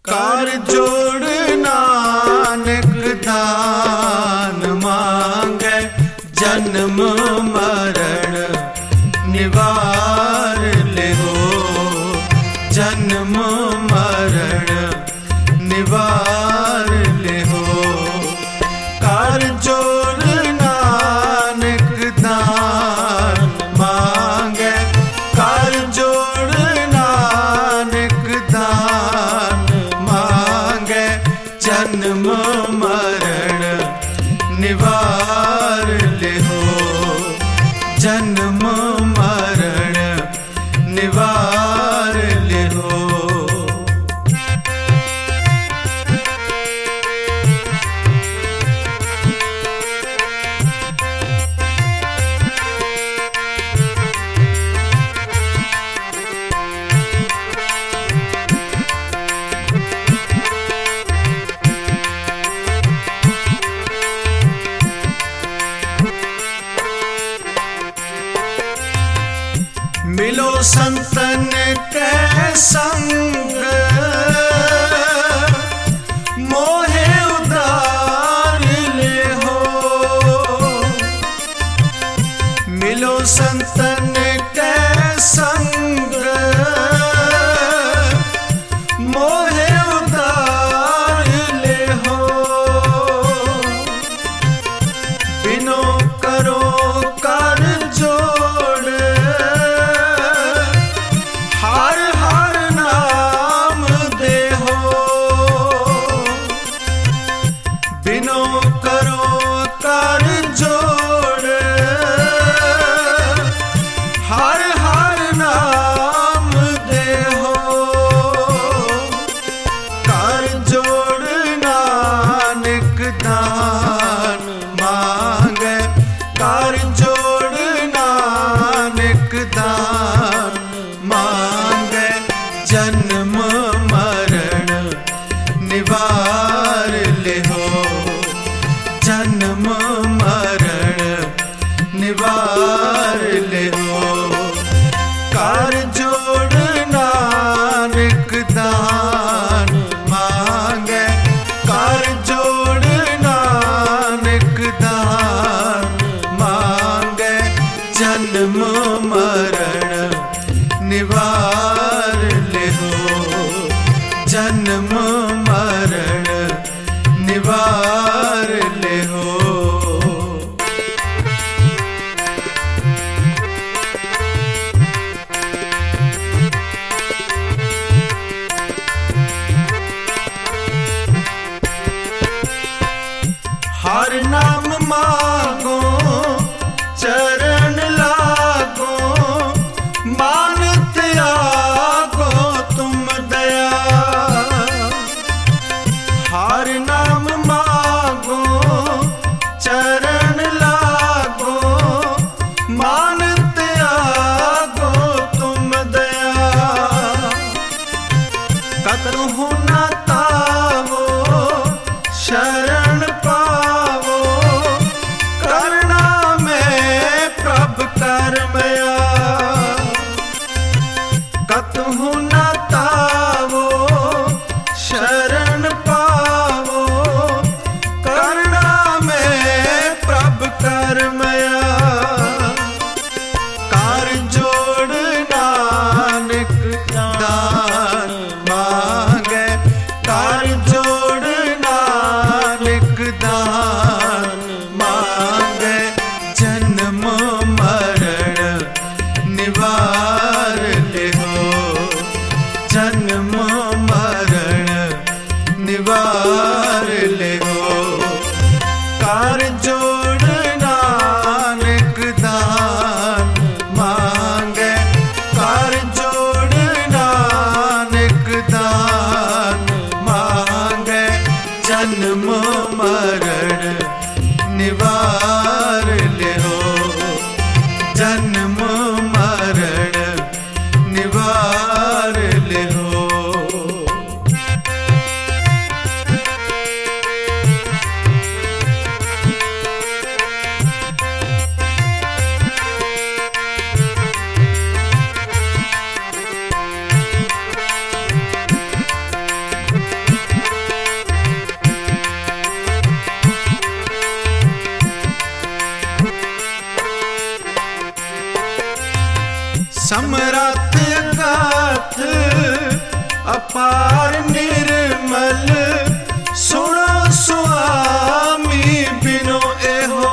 Car जोड़ नानक दान मांगे, जन्म मरण निवार ले हो, जन्म मरण निवार ले हो। कार जोड़ नानक दान मांगे, कार जोड़ नानक दान मांगे, जन्म मरण निवार ले हो, जन्म मरण निवार ले हो। मिलो संतन के संग, मोहे उदार ले हो। मिलो संतन के संग, मोहे उदार ले हो। बिनो करो कर जोड़, हर हर नाम दे हो। बिनो करो कर जोड़, हर हर नाम दे हो। कर जोड़ नानक दान मांगे, कर जोड़ नानक दान मांगे, जन्म मरण निवार ले हो, जन्म मरण निवार ले हो। कर जोड़ नानक दान मांगे, कर जोड़ नानक दान मांगे, जन्म मरण निवार ले हो, जन्म मरण निवार ले हो। हर नाम मांगो चरण लागो, मान त्यागो तुम दया। हर नाम मांगो चरण लागो, मान त्यागो तुम दया। कतहु न तावो शरण पावो, करना में प्रभ करमया। कतहु न तावो शरण पावो, करना में प्रभ करमया। कार जोड़ नानक दान मांगे, कार जोड़ नानक दान मांगे, जन्म मरण निवार ले हो, जन्म मरण निवार ले हो। कार जोड़ नानक दान मांगे, कार जोड़ नानक दान मांगे, जन्म मरण निवार ले हो, जन्म मरण निवार ले हो। अपार निर्मल सुनो स्वामी बिनो एहो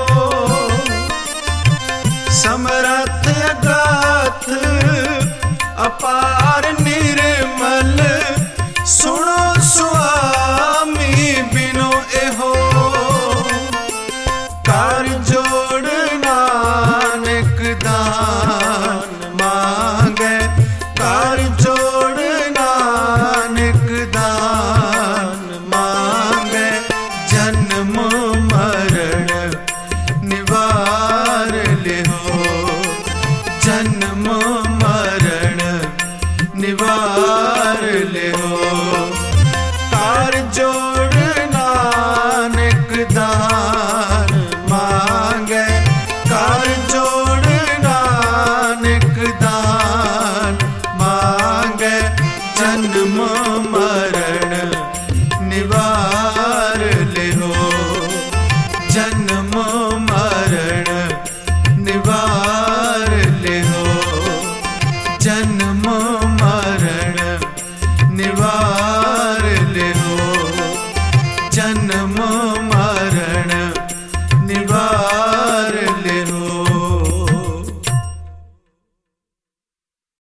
समरथ अगाथ अपार निर्मल सुनो स्वामी बिनो एहो कर जोड़ नानक दान मांगे कर जोड़ नानक दान मांगे जन्म मरण निवार ले हो जन्म मरण निवार ले हो कर जोड़ नानक दान मांगे कर जोड़ नानक दान मांगे जन्म मरण निवार ले हो जन्म